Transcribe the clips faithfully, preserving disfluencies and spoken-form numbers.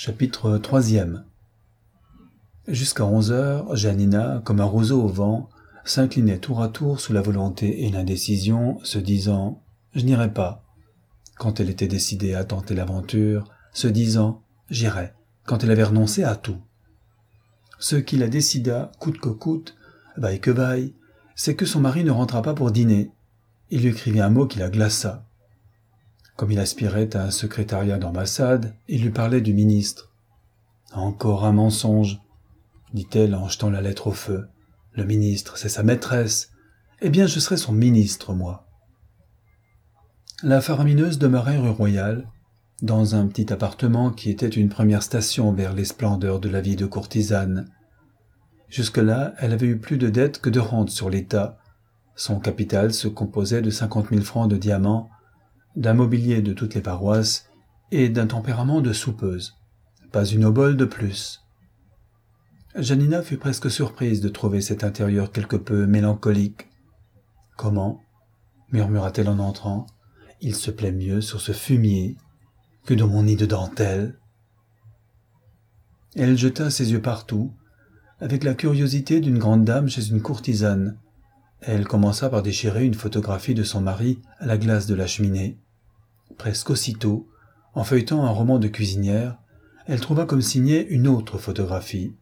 Chapitre troisième. Jusqu'à onze heures, Janina, comme un roseau au vent, s'inclinait tour à tour sous la volonté et l'indécision, se disant « Je n'irai pas ». Quand elle était décidée à tenter l'aventure, se disant « J'irai », quand elle avait renoncé à tout. Ce qui la décida, coûte que coûte, vaille que vaille, c'est que son mari ne rentra pas pour dîner. Il lui écrivit un mot qui la glaça. Comme il aspirait à un secrétariat d'ambassade, il lui parlait du ministre. « Encore un mensonge », dit-elle en jetant la lettre au feu. « Le ministre, c'est sa maîtresse. Eh bien, je serai son ministre, moi. » La faramineuse demeurait rue Royale, dans un petit appartement qui était une première station vers les splendeurs de la vie de courtisane. Jusque-là, elle avait eu plus de dettes que de rentes sur l'État. Son capital se composait de cinquante mille francs de diamants, d'un mobilier de toutes les paroisses et d'un tempérament de soupeuse. Pas une obole de plus. Janina fut presque surprise de trouver cet intérieur quelque peu mélancolique. « Comment ?» murmura-t-elle en entrant. « Il se plaît mieux sur ce fumier que dans mon nid de dentelle. » Elle jeta ses yeux partout, avec la curiosité d'une grande dame chez une courtisane. Elle commença par déchirer une photographie de son mari à la glace de la cheminée. Presque aussitôt, en feuilletant un roman de cuisinière, elle trouva comme signée une autre photographie.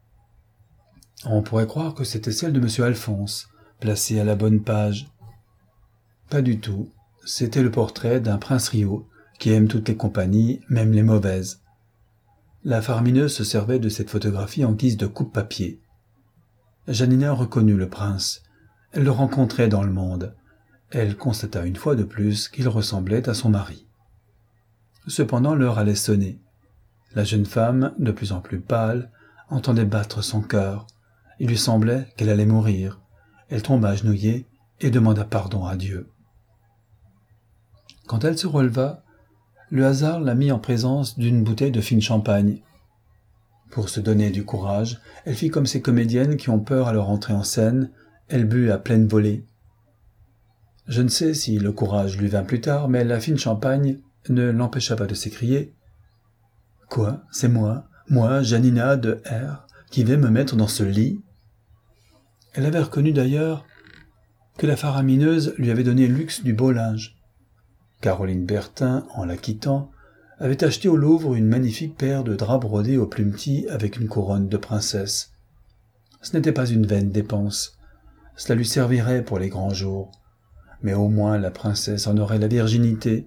On pourrait croire que c'était celle de Monsieur Alphonse, placée à la bonne page. Pas du tout, c'était le portrait d'un prince Rio, qui aime toutes les compagnies, même les mauvaises. La faramineuse se servait de cette photographie en guise de coupe-papier. Janina reconnut le prince. Elle le rencontrait dans le monde. Elle constata une fois de plus qu'il ressemblait à son mari. Cependant, l'heure allait sonner. La jeune femme, de plus en plus pâle, entendait battre son cœur. Il lui semblait qu'elle allait mourir. Elle tomba agenouillée et demanda pardon à Dieu. Quand elle se releva, le hasard la mit en présence d'une bouteille de fine champagne. Pour se donner du courage, elle fit comme ces comédiennes qui ont peur à leur entrée en scène. Elle but à pleine volée. Je ne sais si le courage lui vint plus tard, mais la fine champagne ne l'empêcha pas de s'écrier « Quoi, c'est moi, moi, Janina de R, qui vais me mettre dans ce lit ?» Elle avait reconnu d'ailleurs que la faramineuse lui avait donné luxe du beau linge. Caroline Bertin, en la quittant, avait acheté au Louvre une magnifique paire de draps brodés au plumetis avec une couronne de princesse. Ce n'était pas une vaine dépense. Cela lui servirait pour les grands jours. Mais au moins la princesse en aurait la virginité.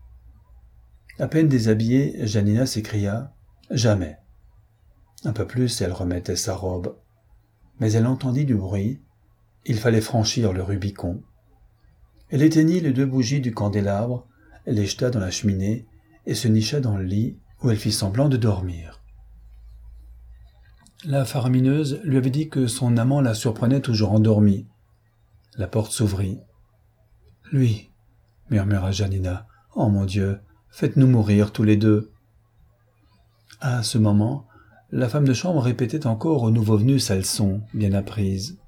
À peine déshabillée, Janina s'écria « Jamais !» Un peu plus, elle remettait sa robe. Mais elle entendit du bruit. Il fallait franchir le Rubicon. Elle éteignit les deux bougies du candélabre, les jeta dans la cheminée et se nicha dans le lit où elle fit semblant de dormir. La faramineuse lui avait dit que son amant la surprenait toujours endormie. La porte s'ouvrit. « Lui, » murmura Janina, « oh mon Dieu, faites-nous mourir tous les deux. » À ce moment, la femme de chambre répétait encore au nouveau venu sa leçon, bien apprise.